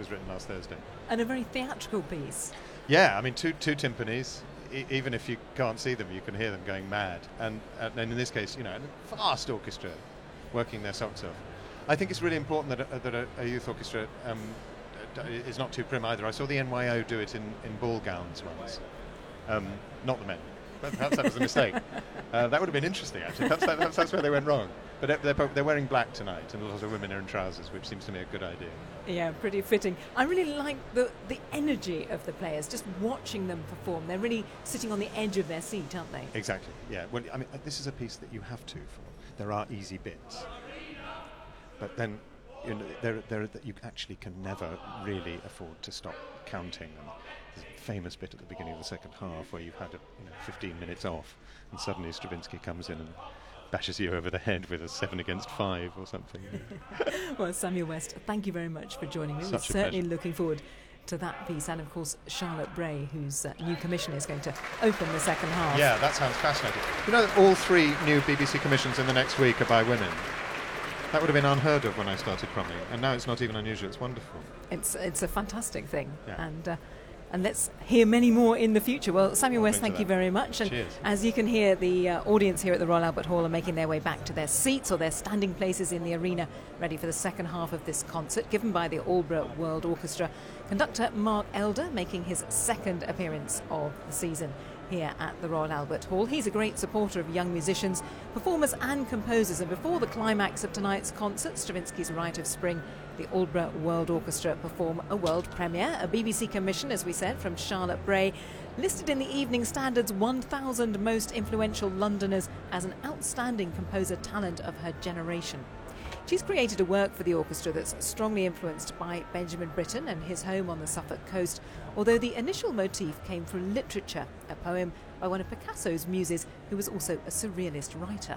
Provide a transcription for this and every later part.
was written last Thursday. And a very theatrical piece. Yeah, I mean, two timpanis. Even if you can't see them, you can hear them going mad. And in this case, a vast orchestra working their socks off. I think it's really important that a youth orchestra is not too prim either. I saw the NYO do it in ball gowns once. Not the men. Perhaps that was a mistake. That would have been interesting, actually. Perhaps that's where they went wrong. But they're wearing black tonight, and a lot of women are in trousers, which seems to me a good idea. Yeah, pretty fitting. I really like the energy of the players, just watching them perform. They're really sitting on the edge of their seat, aren't they? Exactly, yeah. Well, I mean, this is a piece that you have to for. There are easy bits. But then, you actually can never really afford to stop counting. And there's a famous bit at the beginning of the second half where you've had 15 minutes off, and suddenly Stravinsky comes in and bashes you over the head with a 7 against 5 or something. Well, Samuel West, thank you very much for joining me. We're certainly looking forward to that piece, and of course Charlotte Bray, whose new commission is going to open the second half. Yeah, that sounds fascinating. All 3 new BBC commissions in the next week are by women. That would have been unheard of when I started Cromley, and now it's not even unusual. It's wonderful. It's a fantastic thing, yeah. And let's hear many more in the future. Well, Samuel West, thank you very much. And cheers. As you can hear, the audience here at the Royal Albert Hall are making their way back to their seats or their standing places in the arena, ready for the second half of this concert, given by the Aldeburgh World Orchestra. Conductor Mark Elder making his second appearance of the season here at the Royal Albert Hall. He's a great supporter of young musicians, performers and composers, and before the climax of tonight's concert, Stravinsky's Rite of Spring, the Aldeburgh World Orchestra perform a world premiere, a BBC commission, as we said, from Charlotte Bray, listed in the Evening Standard's 1,000 most influential Londoners as an outstanding composer talent of her generation. She's created a work for the orchestra that's strongly influenced by Benjamin Britten and his home on the Suffolk coast, although the initial motif came from literature, a poem by one of Picasso's muses, who was also a surrealist writer.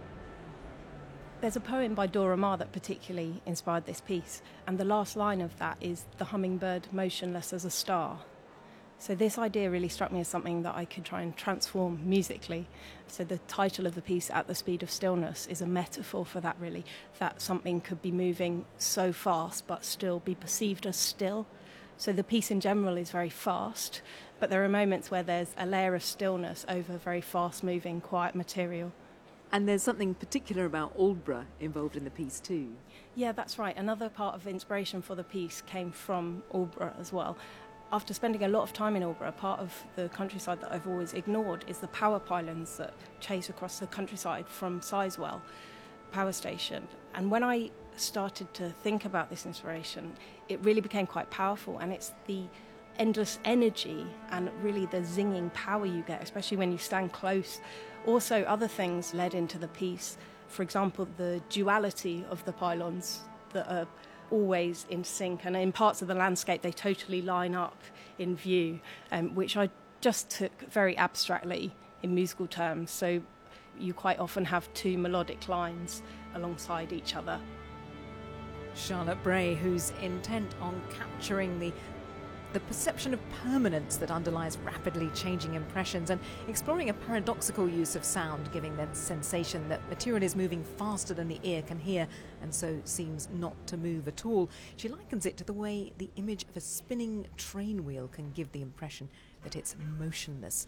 There's a poem by Dora Maar that particularly inspired this piece, and the last line of that is "the hummingbird motionless as a star." So this idea really struck me as something that I could try and transform musically. So the title of the piece, At the Speed of Stillness, is a metaphor for that, really, that something could be moving so fast but still be perceived as still. So the piece in general is very fast, but there are moments where there's a layer of stillness over very fast-moving, quiet material. And there's something particular about Aldeburgh involved in the piece too. Yeah, that's right. Another part of inspiration for the piece came from Aldeburgh as well. After spending a lot of time in Aldeburgh, part of the countryside that I've always ignored is the power pylons that chase across the countryside from Sizewell power station. And when I started to think about this inspiration, it really became quite powerful, and it's the endless energy and really the zinging power you get, especially when you stand close. Also, other things led into the piece. For example, the duality of the pylons that are always in sync, and in parts of the landscape they totally line up in view, which I just took very abstractly in musical terms. So you quite often have 2 melodic lines alongside each other. Charlotte Bray, who's intent on capturing the perception of permanence that underlies rapidly changing impressions and exploring a paradoxical use of sound, giving the sensation that material is moving faster than the ear can hear and so seems not to move at all. She likens it to the way the image of a spinning train wheel can give the impression that it's motionless.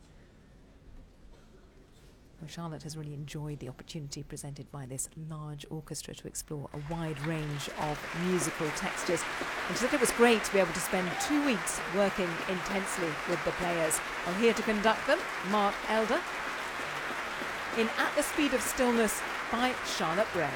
Well, Charlotte has really enjoyed the opportunity presented by this large orchestra to explore a wide range of musical textures. And she said it was great to be able to spend 2 weeks working intensely with the players. Well, here to conduct them, Mark Elder, in At the Speed of Stillness by Charlotte Bray.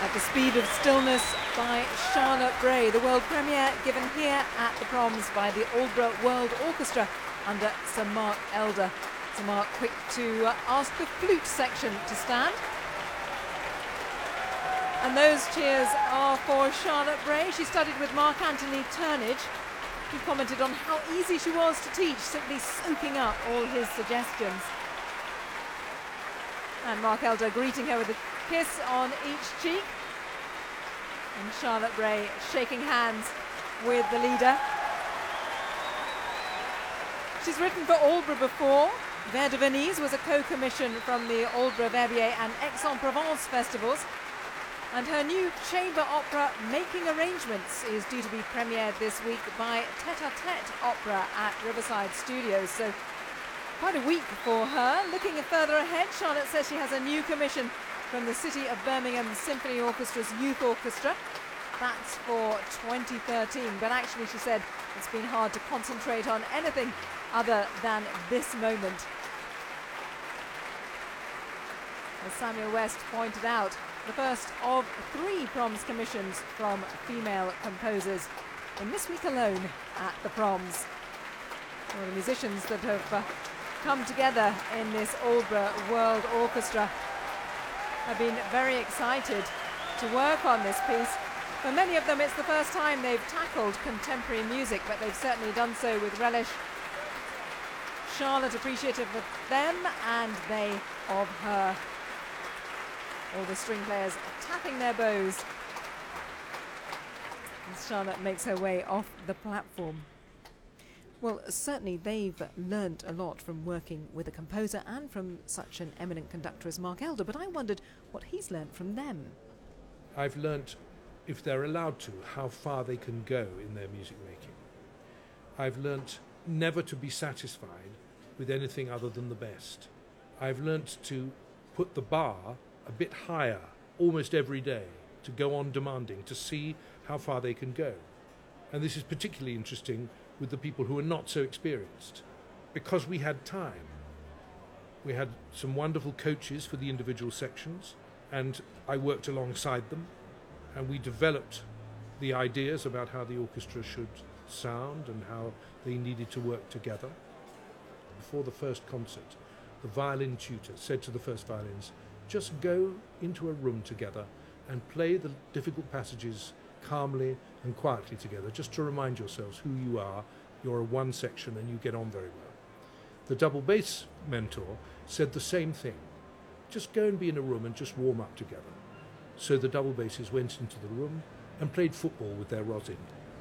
At the Speed of Stillness by Charlotte Bray, the world premiere given here at the Proms by the Aldborough World Orchestra under Sir Mark Elder. Sir Mark quick to ask the flute section to stand. And those cheers are for Charlotte Bray. She studied with Mark Anthony Turnage, who commented on how easy she was to teach, simply soaking up all his suggestions. And Mark Elder greeting her with a kiss on each cheek. And Charlotte Bray shaking hands with the leader. She's written for Aldborough before. Vers de Venise was a co-commission from the Aldborough Verbier and Aix-en-Provence festivals. And her new chamber opera, Making Arrangements, is due to be premiered this week by Tete a Tete Opera at Riverside Studios. So quite a week for her. Looking further ahead, Charlotte says she has a new commission from the City of Birmingham Symphony Orchestra's Youth Orchestra. That's for 2013. But actually, she said it's been hard to concentrate on anything other than this moment. As Samuel West pointed out, the first of 3 Proms commissions from female composers in this week alone at the Proms. Well, the musicians that have come together in this Aldborough World Orchestra have been very excited to work on this piece. For many of them, it's the first time they've tackled contemporary music, but they've certainly done so with relish. Charlotte appreciative of them and they of her. All the string players tapping their bows as Charlotte makes her way off the platform. Well, certainly they've learnt a lot from working with a composer and from such an eminent conductor as Mark Elder, but I wondered what he's learnt from them. I've learnt, if they're allowed to, how far they can go in their music making. I've learnt never to be satisfied with anything other than the best. I've learnt to put the bar a bit higher almost every day, to go on demanding, to see how far they can go. And this is particularly interesting with the people who are not so experienced, because we had time. We had some wonderful coaches for the individual sections, and I worked alongside them, and we developed the ideas about how the orchestra should sound and how they needed to work together. Before the first concert, the violin tutor said to the first violins, just go into a room together and play the difficult passages calmly and quietly together, just to remind yourselves who you are. You're a one section and you get on very well. The double bass mentor said the same thing. Just go and be in a room and just warm up together. So the double basses went into the room and played football with their rosin.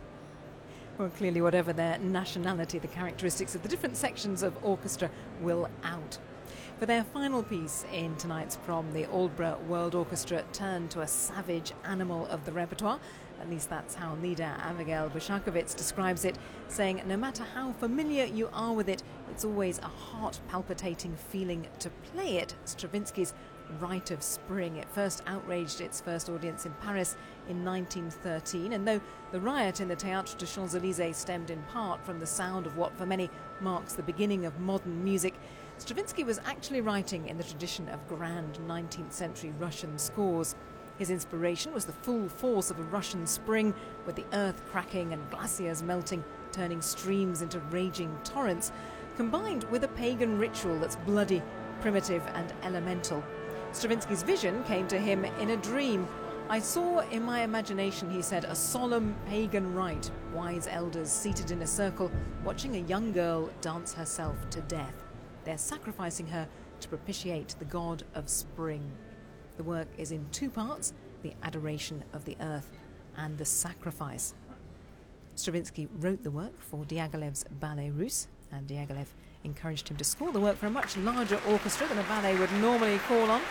Well, clearly, whatever their nationality, the characteristics of the different sections of orchestra will out. For their final piece in tonight's Prom, the Aldborough World Orchestra turned to a savage animal of the repertoire. At least that's how leader Abigail Bushakovitz describes it, saying no matter how familiar you are with it, it's always a heart-palpitating feeling to play it. Stravinsky's Rite of Spring. It first outraged its first audience in Paris in 1913, and though the riot in the Théâtre des Champs-Élysées stemmed in part from the sound of what for many marks the beginning of modern music, Stravinsky was actually writing in the tradition of grand 19th century Russian scores. His inspiration was the full force of a Russian spring, with the earth cracking and glaciers melting, turning streams into raging torrents, combined with a pagan ritual that's bloody, primitive and elemental. Stravinsky's vision came to him in a dream. I saw in my imagination, he said, a solemn pagan rite, wise elders seated in a circle, watching a young girl dance herself to death. They're sacrificing her to propitiate the god of spring. The work is in 2 parts, the adoration of the earth and the sacrifice. Stravinsky wrote the work for Diaghilev's Ballet Russe, and Diaghilev encouraged him to score the work for a much larger orchestra than a ballet would normally call on.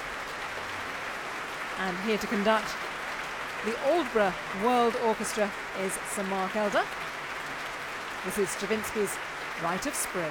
And here to conduct the Aldborough World Orchestra is Sir Mark Elder. This is Stravinsky's Rite of Spring.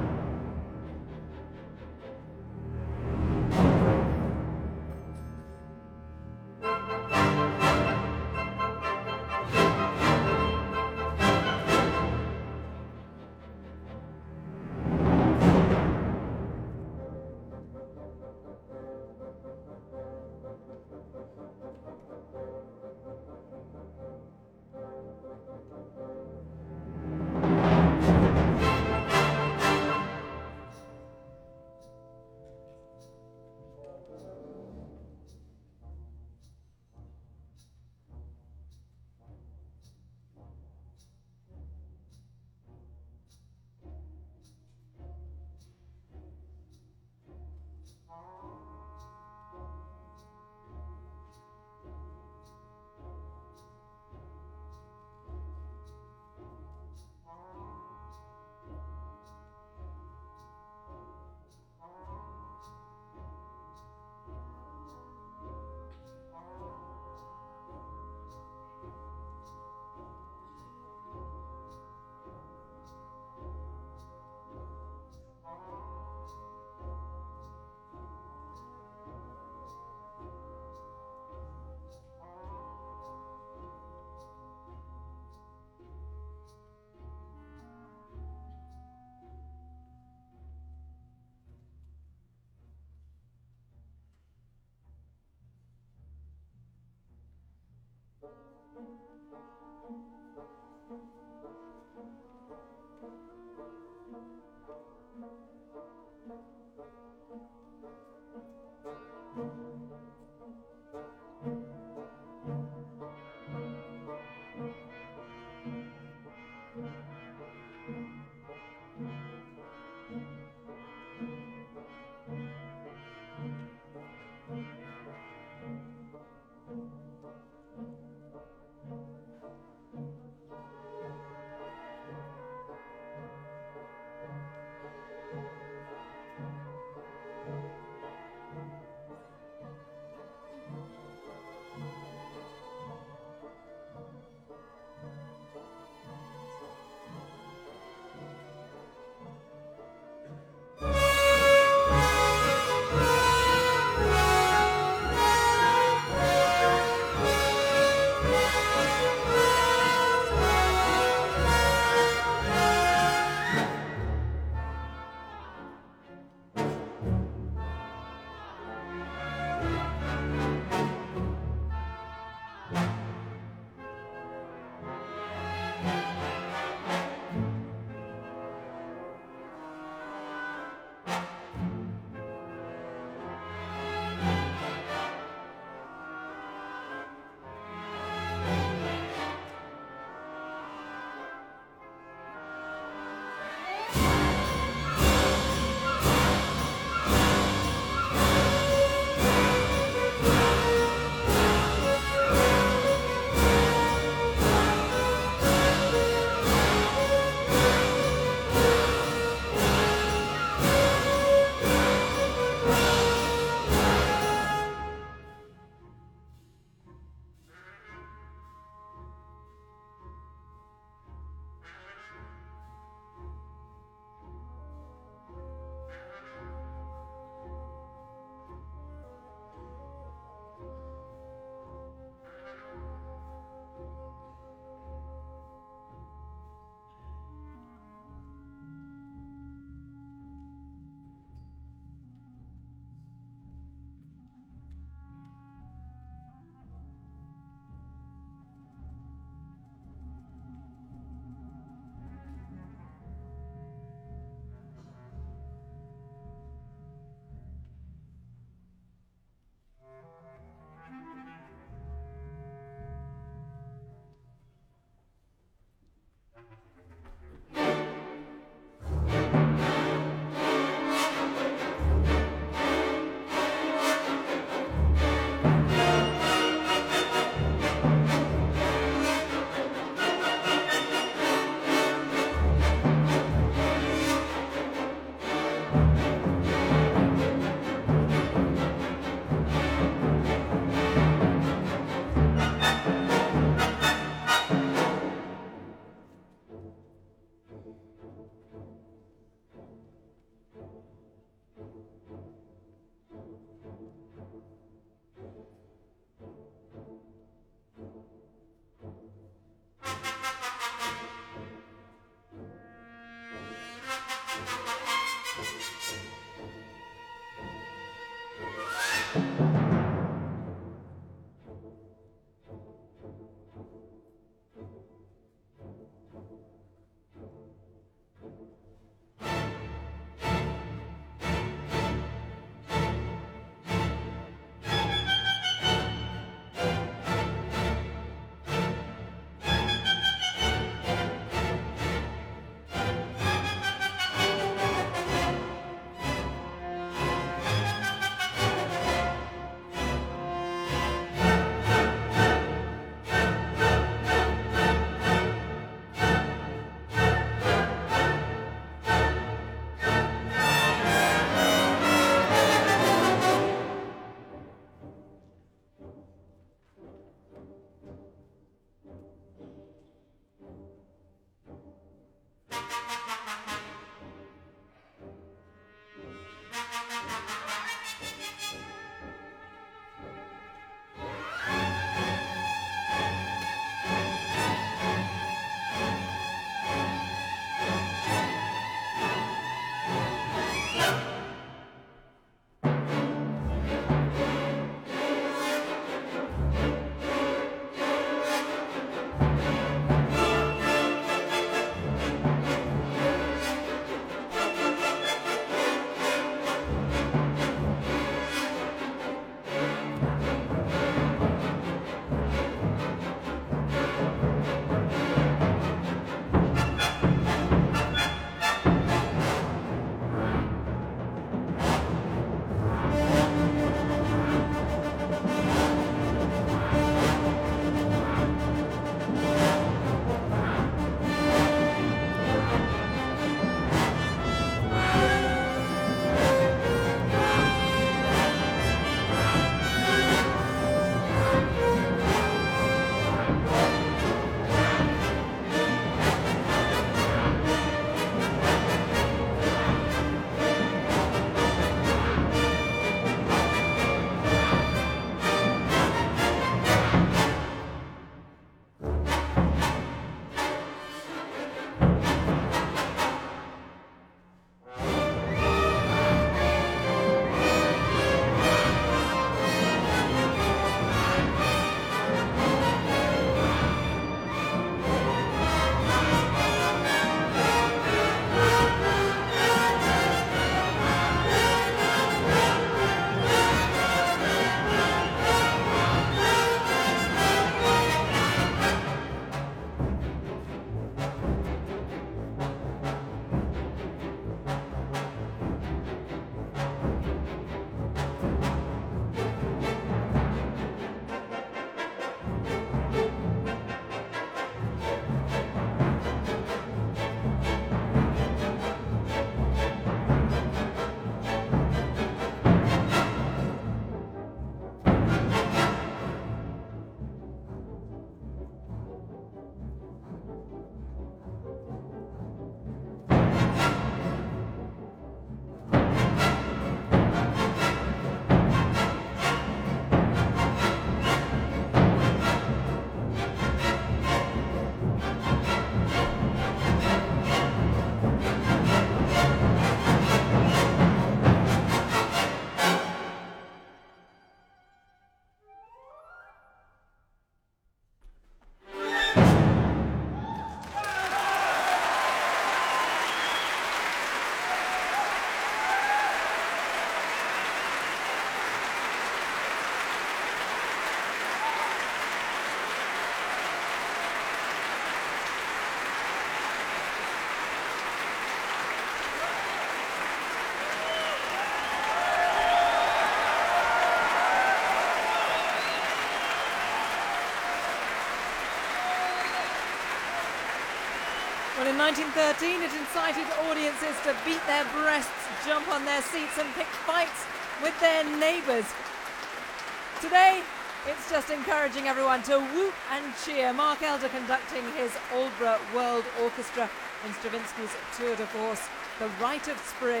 1913, it incited audiences to beat their breasts, jump on their seats and pick fights with their neighbours. Today, it's just encouraging everyone to whoop and cheer. Mark Elder conducting his Aldeburgh World Orchestra in Stravinsky's tour de force, The Rite of Spring.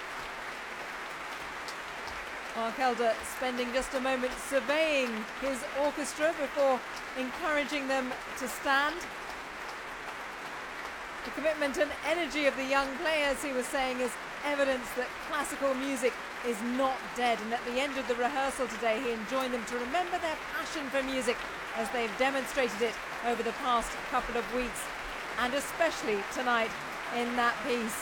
Mark Elder spending just a moment surveying his orchestra before encouraging them to stand. The commitment and energy of the young players, he was saying, is evidence that classical music is not dead. And at the end of the rehearsal today, he enjoined them to remember their passion for music as they've demonstrated it over the past couple of weeks, and especially tonight in that piece.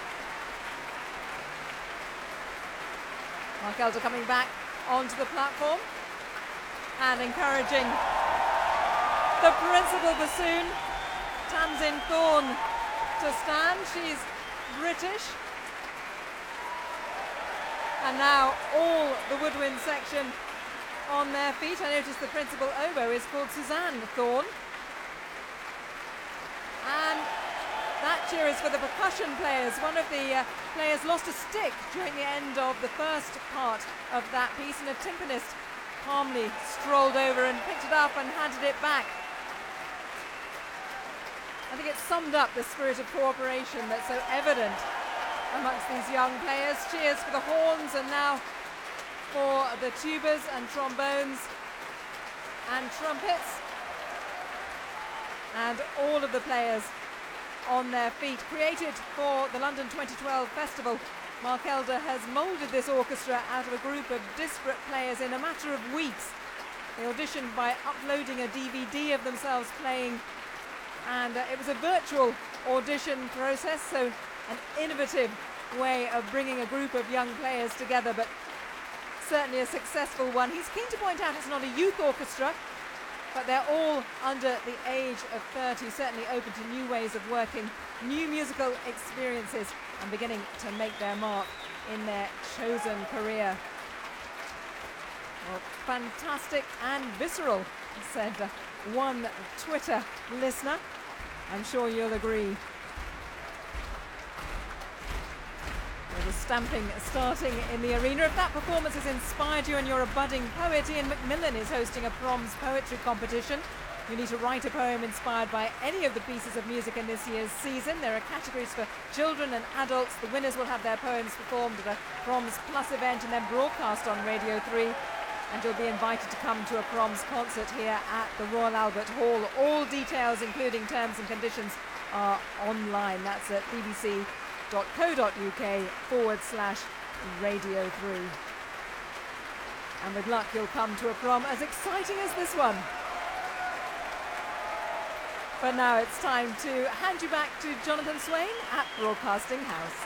Mark Elder coming back onto the platform and encouraging the principal bassoon, Tamsin Thorne, to stand. She's British. And now all the woodwind section on their feet. I noticed the principal oboe is called Suzanne Thorne. And that cheer is for the percussion players. One of the players lost a stick during the end of the first part of that piece, and a timpanist calmly strolled over and picked it up and handed it back. I think it summed up the spirit of cooperation that's so evident amongst these young players. Cheers for the horns, and now for the tubas and trombones and trumpets. And all of the players on their feet. Created for the London 2012 festival, Mark Elder has moulded this orchestra out of a group of disparate players in a matter of weeks. They auditioned by uploading a DVD of themselves playing, and it was a virtual audition process, so an innovative way of bringing a group of young players together, but certainly a successful one. He's keen to point out it's not a youth orchestra, but they're all under the age of 30, certainly open to new ways of working, new musical experiences, and beginning to make their mark in their chosen career. Well, fantastic and visceral, said one Twitter listener. I'm sure you'll agree. There's a stamping starting in the arena. If that performance has inspired you and you're a budding poet, Ian Macmillan is hosting a proms poetry competition. You need to write a poem inspired by any of the pieces of music in this year's season. There are categories for children and adults. The winners will have their poems performed at a Proms Plus event and then broadcast on Radio 3. And you'll be invited to come to a proms concert here at the Royal Albert Hall. All details, including terms and conditions, are online. That's at bbc.co.uk/Radio 3. And with luck, you'll come to a prom as exciting as this one. But now it's time to hand you back to Jonathan Swain at Broadcasting House.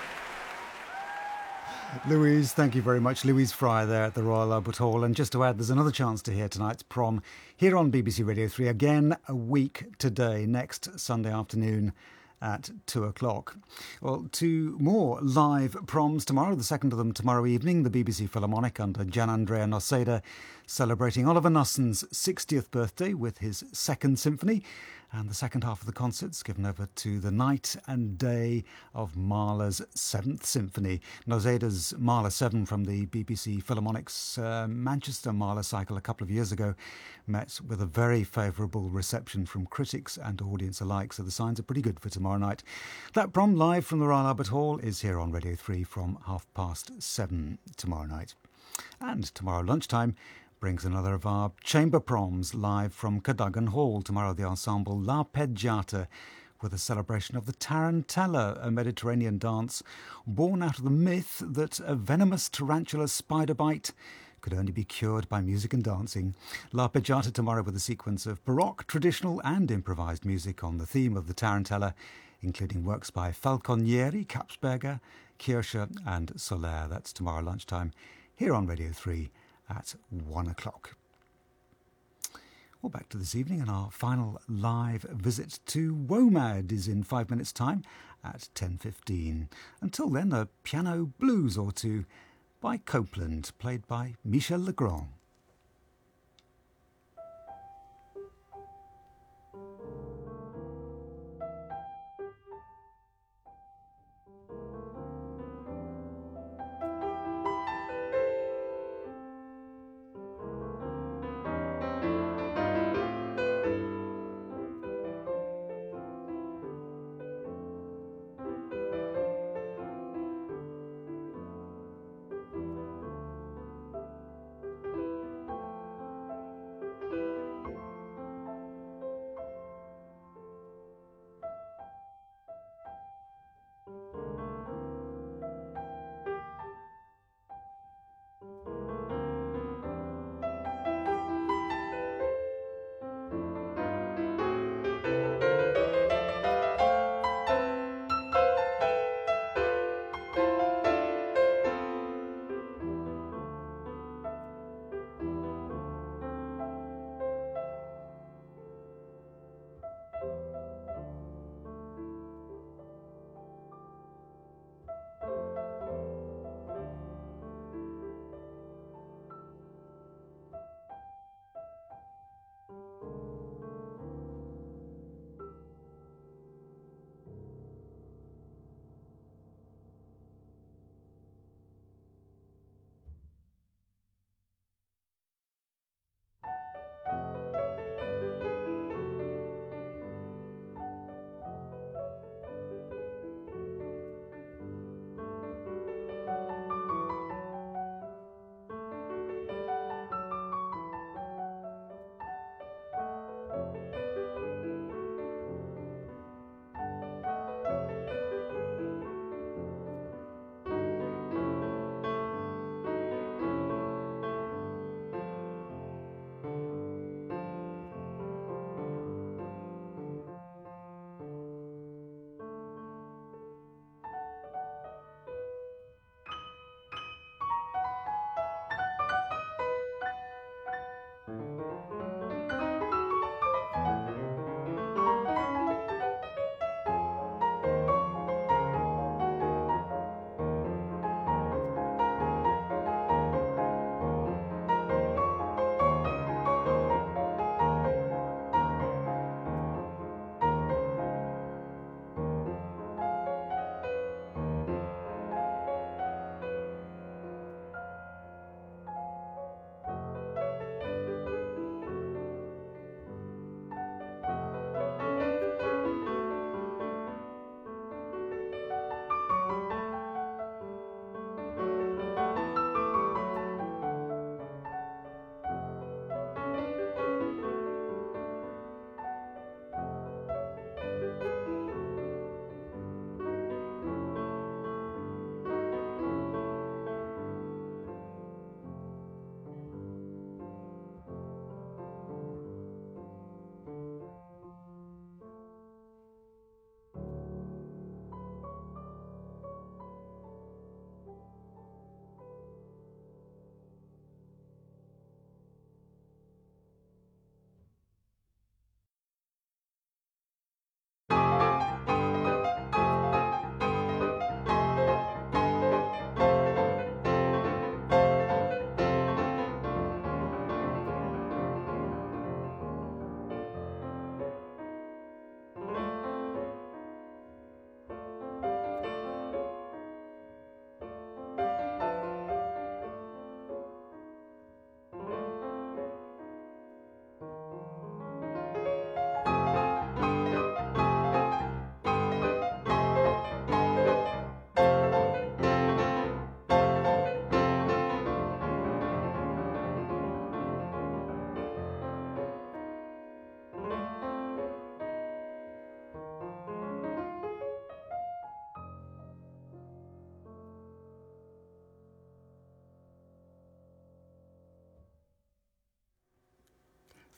Louise, thank you very much. Louise Fry there at the Royal Albert Hall. And just to add, there's another chance to hear tonight's prom here on BBC Radio 3 again a week today, next Sunday afternoon at 2 o'clock. Well, two more live proms tomorrow, the second of them tomorrow evening, the BBC Philharmonic under Gianandrea Noseda celebrating Oliver Knusson's 60th birthday with his second symphony, and the second half of the concert's given over to the night and day of Mahler's 7th Symphony. Noseda's Mahler 7 from the BBC Philharmonic's Manchester Mahler cycle a couple of years ago met with a very favourable reception from critics and audience alike, so the signs are pretty good for tomorrow night. That prom live from the Royal Albert Hall is here on Radio 3 from 7:30 tomorrow night. And tomorrow lunchtime brings another of our chamber proms live from Cadogan Hall. Tomorrow the ensemble L'Arpeggiata with a celebration of the Tarantella, a Mediterranean dance born out of the myth that a venomous tarantula spider bite could only be cured by music and dancing. L'Arpeggiata tomorrow with a sequence of Baroque, traditional and improvised music on the theme of the Tarantella, including works by Falconieri, Kapsberger, Kircher and Soler. That's tomorrow lunchtime here on Radio 3 at 1 o'clock. Well, back to this evening, and our final live visit to WOMAD is in 5 minutes' time at 10:15. Until then, a piano blues or two by Copeland, played by Michel Legrand.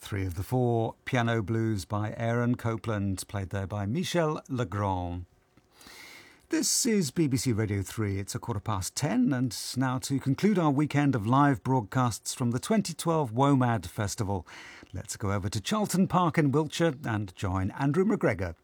3 of the 4, Piano Blues by Aaron Copland, played there by Michel Legrand. This is BBC Radio 3. It's 10:15, and now to conclude our weekend of live broadcasts from the 2012 WOMAD Festival, let's go over to Charlton Park in Wiltshire and join Andrew McGregor.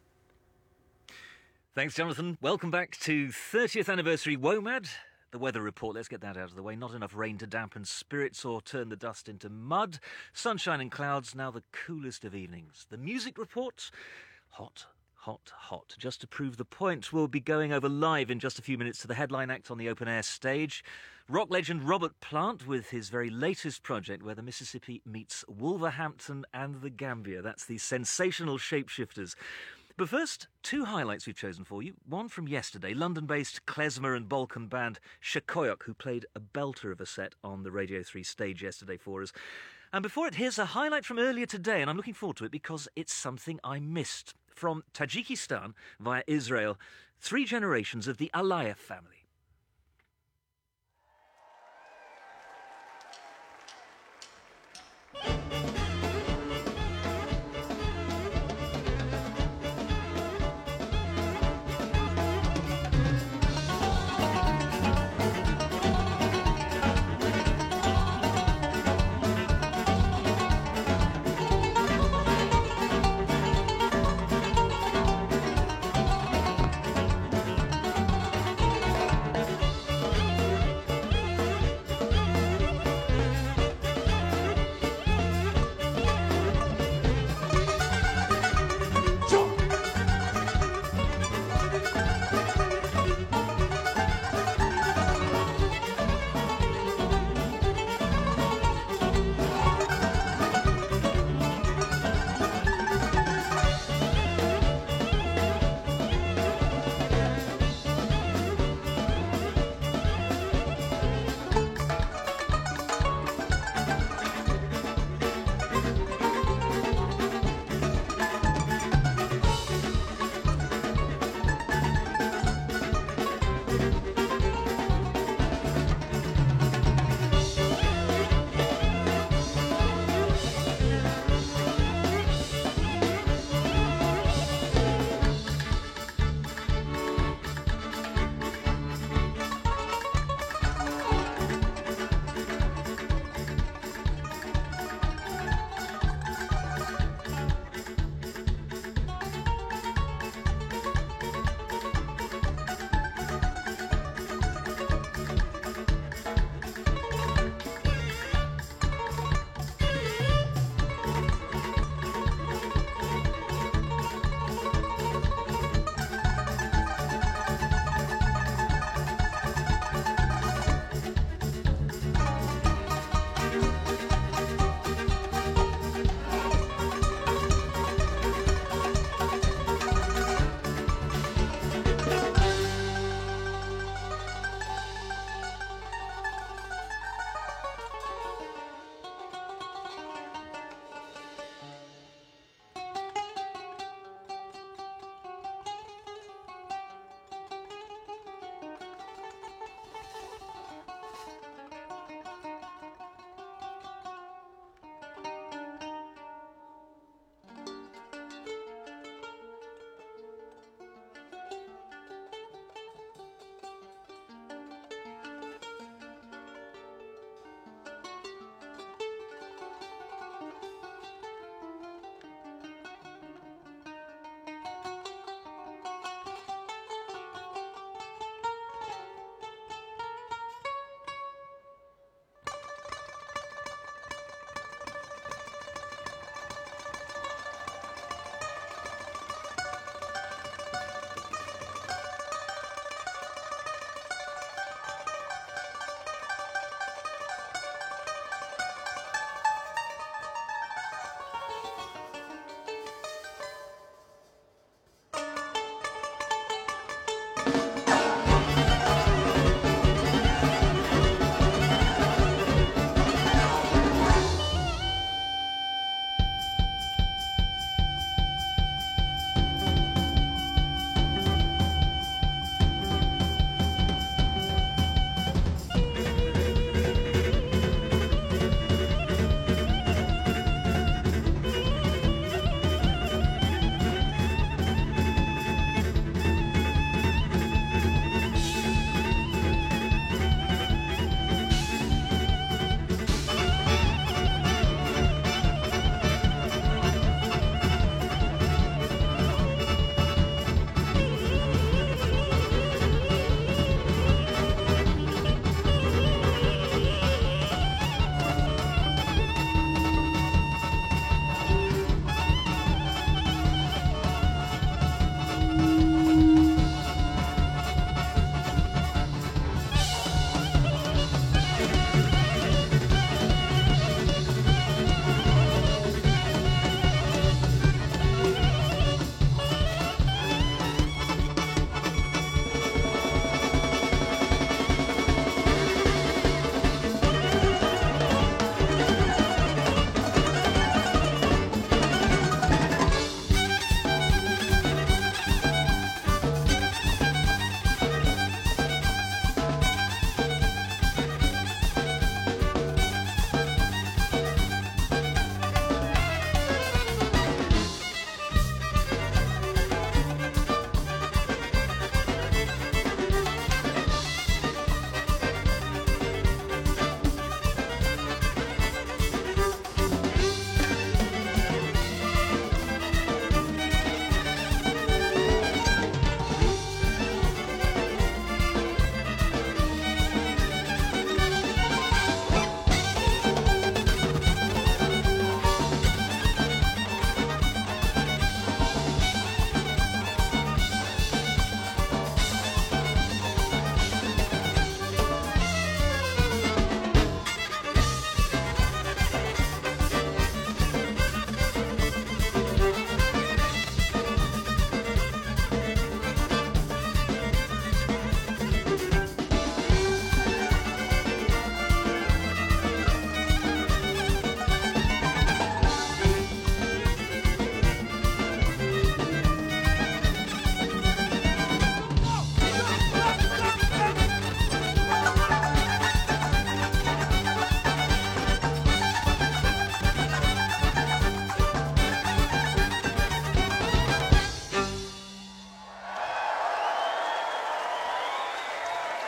Thanks, Jonathan. Welcome back to 30th anniversary WOMAD. The weather report, let's get that out of the way. Not enough rain to dampen spirits or turn the dust into mud. Sunshine and clouds, now the coolest of evenings. The music report, hot. Just to prove the point, we'll be going over live in just a few minutes to the headline act on the open-air stage. Rock legend Robert Plant with his very latest project where the Mississippi meets Wolverhampton and the Gambia. That's the Sensational Shapeshifters. But first, 2 highlights we've chosen for you. One from yesterday, London-based klezmer and Balkan band Shakoyok, who played a belter of a set on the Radio 3 stage yesterday for us. And before it, here's a highlight from earlier today, and I'm looking forward to it because it's something I missed. From Tajikistan via Israel, 3 generations of the Alayev family.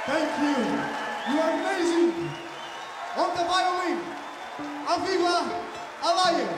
Thank you. You are amazing. On the violin, Aviva Alayev.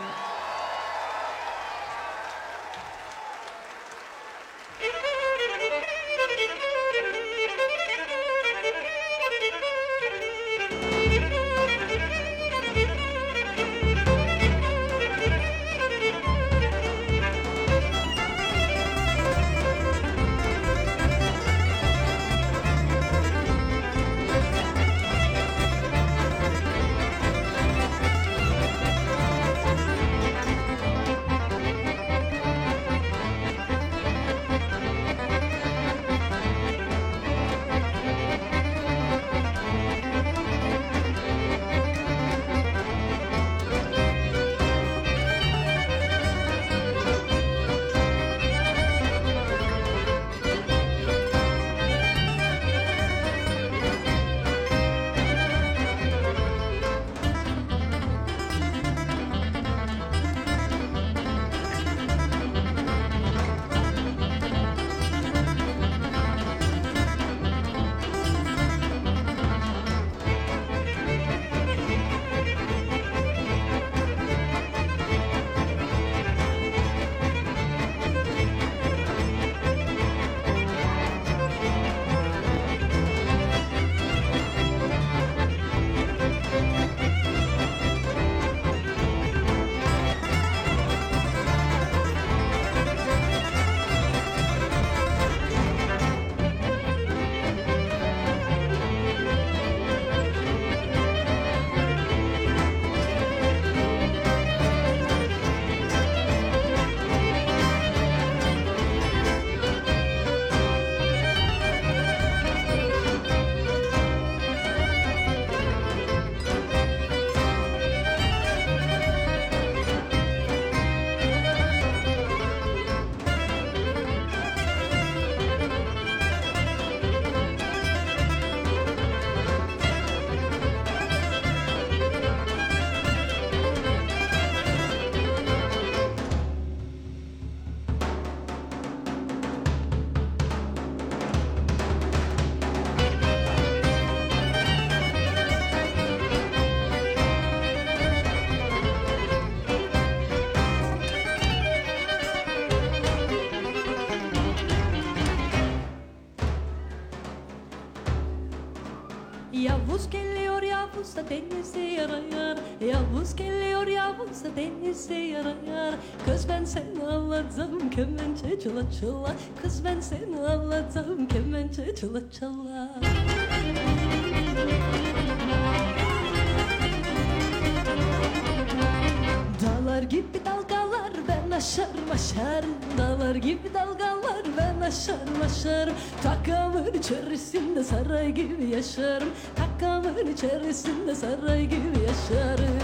Yavuz geliyor Yavuz da denize yarayar. Yavuz geliyor Yavuz da denize yarayar. Kız ben seni alacağım kemençe çala çala. Kız ben seni alacağım kemençe çala çala. Dağlar gibi dalgalar ben aşarım aşarım. Dağlar gibi dalgalar ben aşarım aşarım. Takımın içerisinde saray gibi yaşarım. Takımın içerisinde saray gibi yaşarım.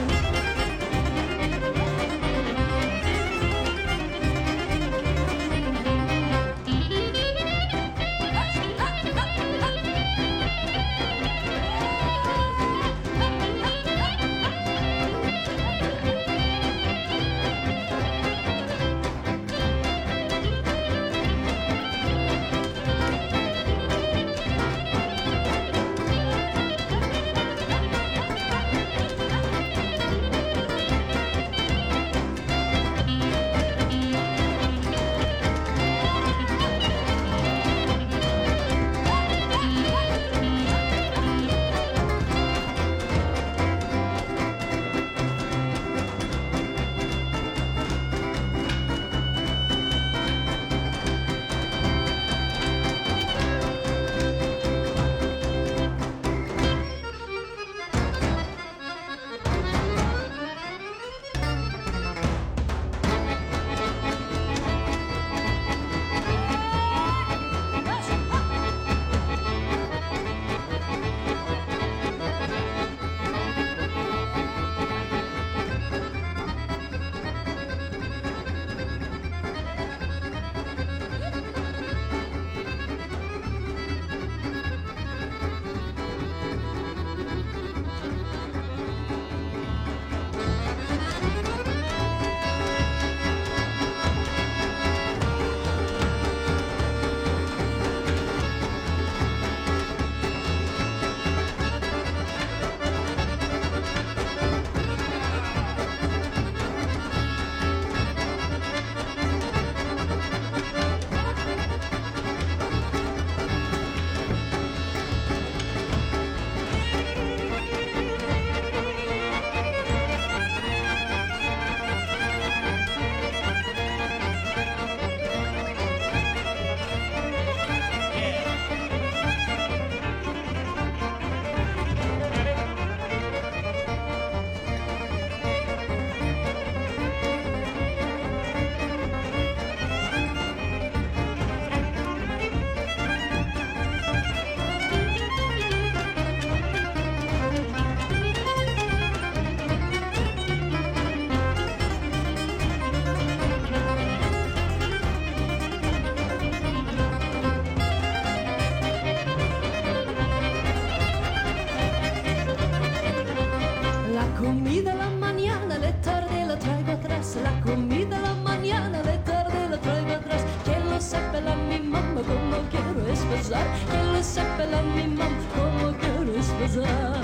Quello seppella mi mam como quero sposar.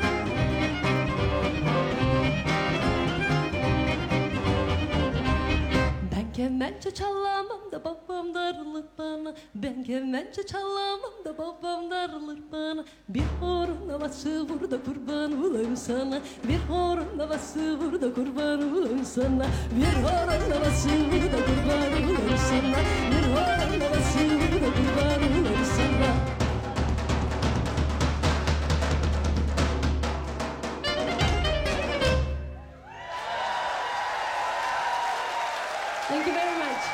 Ben kemençe çalamam da babam darılır bana. Ben kemençe çalamam da babam darılır bana. Bir horun havası burada kurban olayım sana. Bir horun havası burada kurban olayım sana. Bir horun havası burada kurban olayım sana. Bir horun havası burada kurban olayım sana. Thank you very much.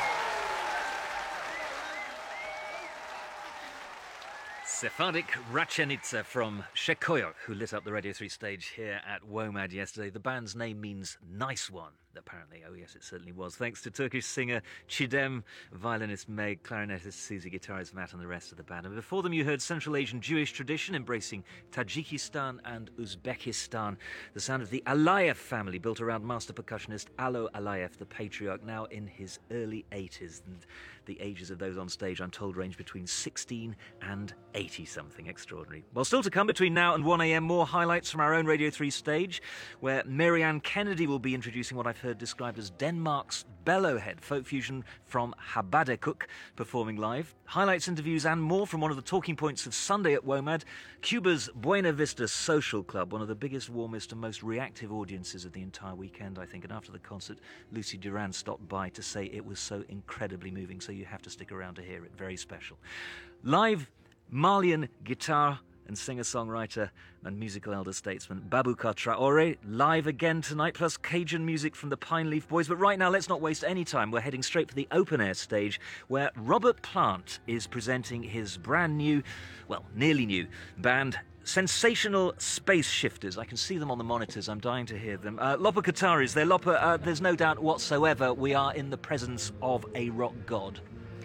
Sephardic Ratchenitsa from Shekoyok, who lit up the Radio 3 stage here at WOMAD yesterday. The band's name means nice one, apparently. Oh, yes, it certainly was. Thanks to Turkish singer Chidem, violinist Meg, clarinetist Susie, guitarist Matt, and the rest of the band. And before them, you heard Central Asian Jewish tradition embracing Tajikistan and Uzbekistan. The sound of the Alayev family, built around master percussionist Alo Alayev, the patriarch, now in his early 80s. And the ages of those on stage, I'm told, range between 16 and 80-something. Extraordinary. Well, still to come between now and 1 a.m, more highlights from our own Radio 3 stage, where Marianne Kennedy will be introducing what I've heard described as Denmark's Bellowhead, folk fusion from Habadekuk, performing live. Highlights, interviews and more from one of the talking points of Sunday at WOMAD, Cuba's Buena Vista Social Club, one of the biggest, warmest and most reactive audiences of the entire weekend, I think. And after the concert, Lucy Duran stopped by to say it was so incredibly moving, so you have to stick around to hear it. Very special. Live Malian guitar and singer-songwriter and musical elder statesman Baboucar Traoré, live again tonight, plus Cajun music from the Pine Leaf Boys. But right now, let's not waste any time. We're heading straight for the open-air stage, where Robert Plant is presenting his brand new, well, nearly new, band, Sensational Space Shifters. I can see them on the monitors. I'm dying to hear them. Lopa Kataris. They're Lopa. There's no doubt whatsoever we are in the presence of a rock god.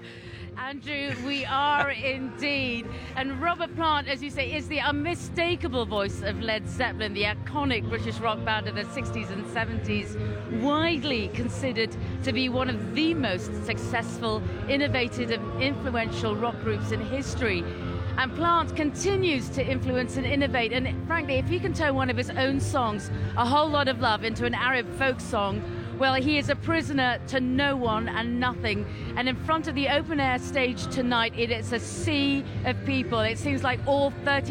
Andrew, we are indeed. And Robert Plant, as you say, is the unmistakable voice of Led Zeppelin, the iconic British rock band of the 60s and 70s, widely considered to be one of the most successful, innovative and influential rock groups in history. And Plant continues to influence and innovate. And frankly, if he can turn one of his own songs, A Whole Lot of Love, into an Arab folk song, well, he is a prisoner to no one and nothing. And in front of the open-air stage tonight, it is a sea of people. It seems like all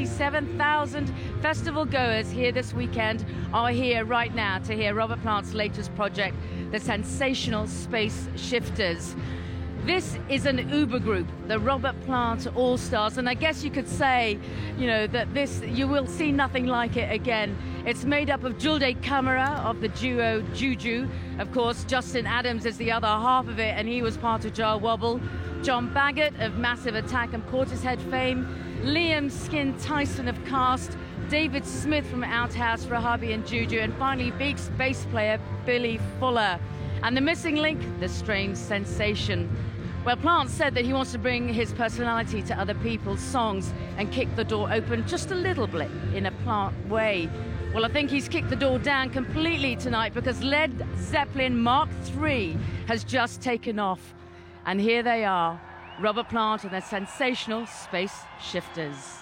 37,000 festival goers here this weekend are here right now to hear Robert Plant's latest project, the Sensational Space Shifters. This is an Uber group, the Robert Plant All-Stars, and I guess you could say, you know, that this, you will see nothing like it again. It's made up of Julde Kamara of the duo Juju. Of course, Justin Adams is the other half of it, and he was part of Jar Wobble. John Baggott of Massive Attack and Portishead fame. Liam Skin Tyson of Cast. David Smith from Outhouse, Rahabi and Juju. And finally, Beaks bass player Billy Fuller. And the missing link, the Strange Sensation. Well, Plant said that he wants to bring his personality to other people's songs and kick the door open just a little bit in a Plant way. Well, I think he's kicked the door down completely tonight, because Led Zeppelin Mark III has just taken off. And here they are, Robert Plant and their Sensational Space Shifters.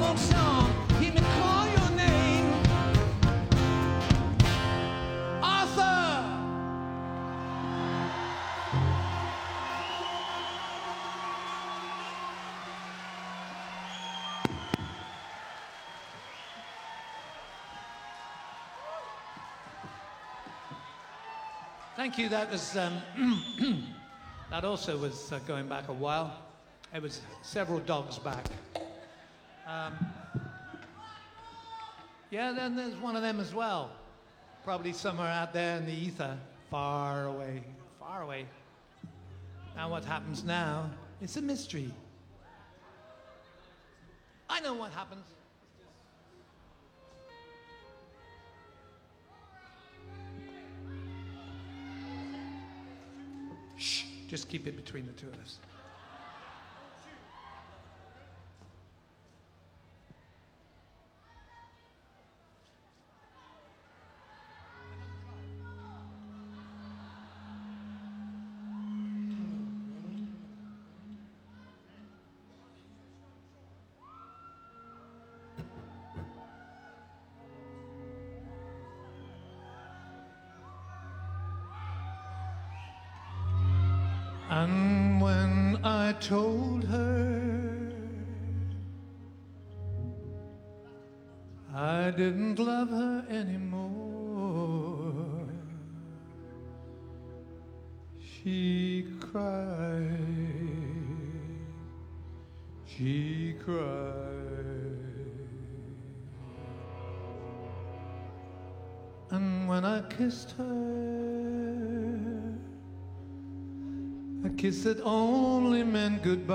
old song, hear me call your name. Arthur! Thank you. That was that also was going back a while. It was several dogs back. Yeah, then there's one of them as well. Probably somewhere out there in the ether, far away, far away. Now what happens now? It's a mystery. I know what happens. Shh, just keep it between the two of us. And when I told her I didn't love her anymore, she cried, she cried. And when I kissed her, a kiss that only meant goodbye.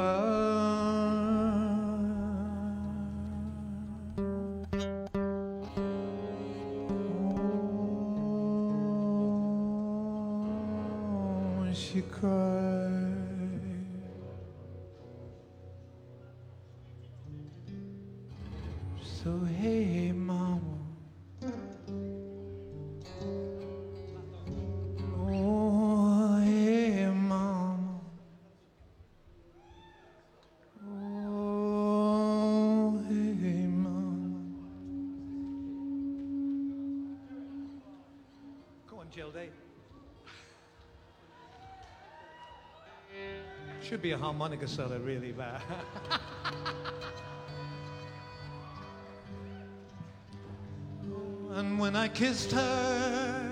Oh, she cried. So hey, mama. Should be a harmonica solo really bad. And when I kissed her,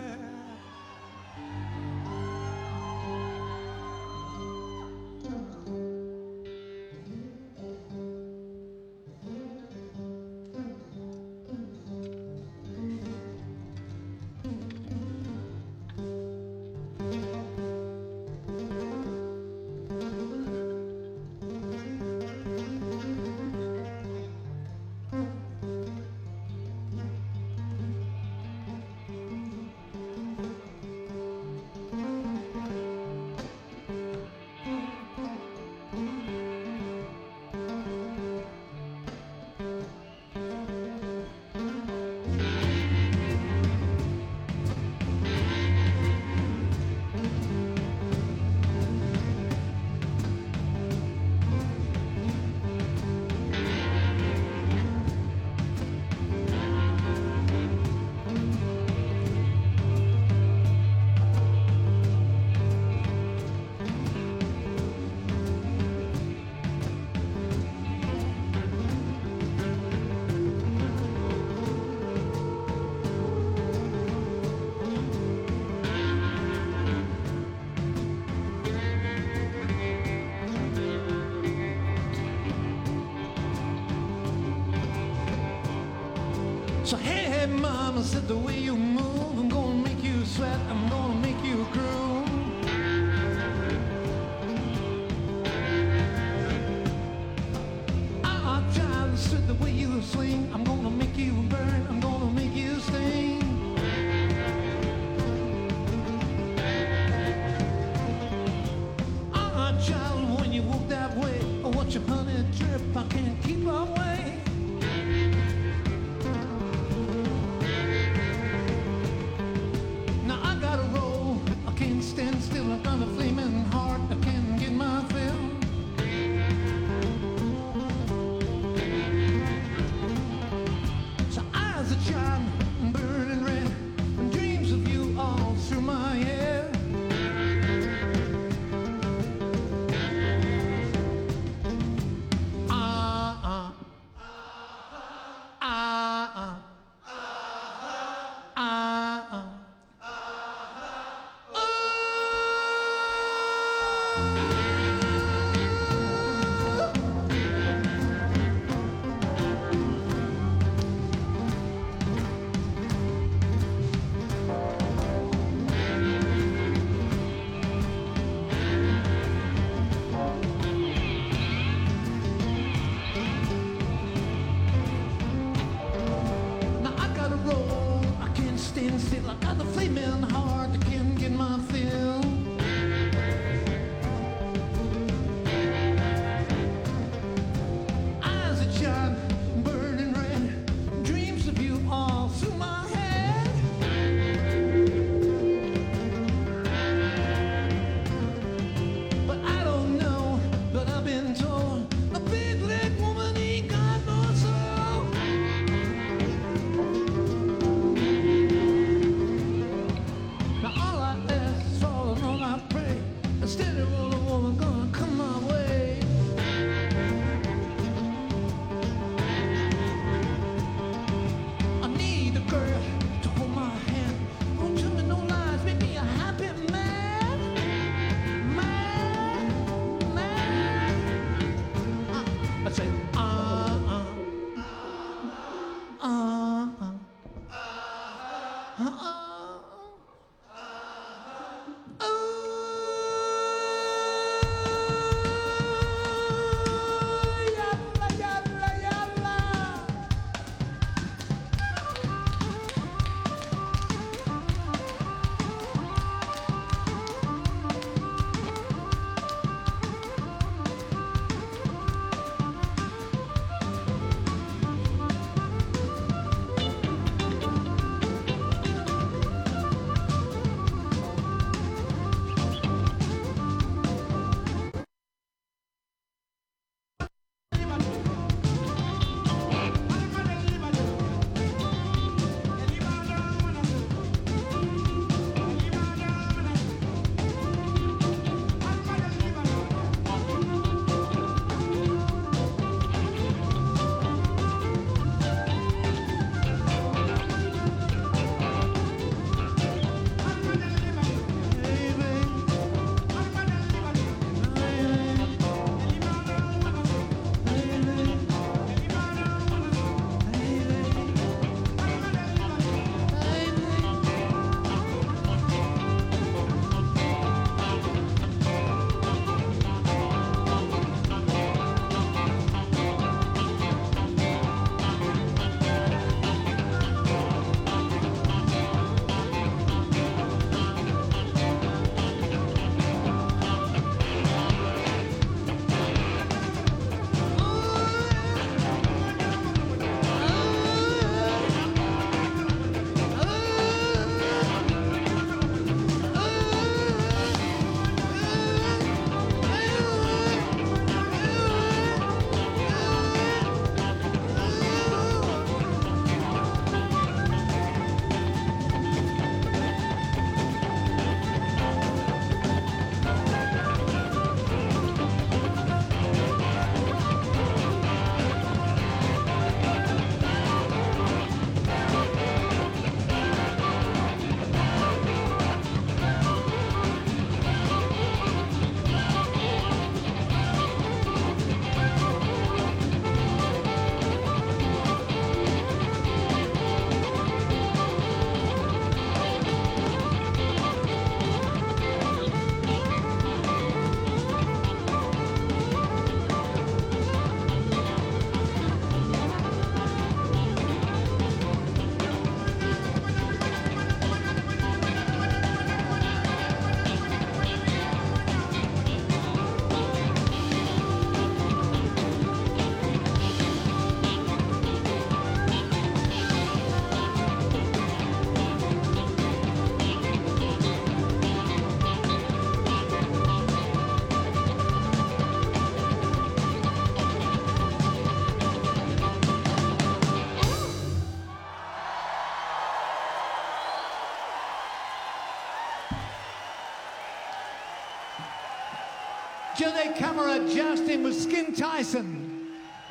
so hey, mama said the way you move, I'm gonna make you sweat, I'm gonna make you groove. Child said the way you swing, I'm gonna make you burn, I'm gonna make you sting. Child, when you walk that way, I watch your honey drip, I can't keep away. Stand still, I've got a flaming heart, I can't get my fill. standing still. I got the flaming heart that can't get my fill. Eyes that shine, burning red, dreams of you all through my head. But I don't know, but I've been told a big leg woman ain't got no soul. Now all I ask is for and all I pray, a steady roll of woman gonna come my way. I need a girl to hold my hand. Don't tell me no lies, make me a happy man. Man. I say, Johnny Camera jousting with Skin Tyson.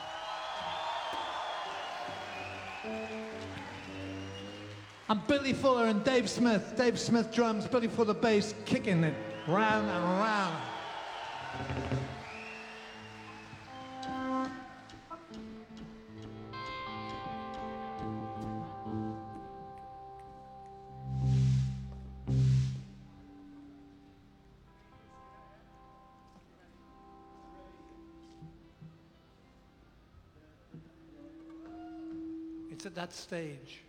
And Billy Fuller and Dave Smith. Dave Smith drums, Billy Fuller bass, kicking it round and round. It's at that stage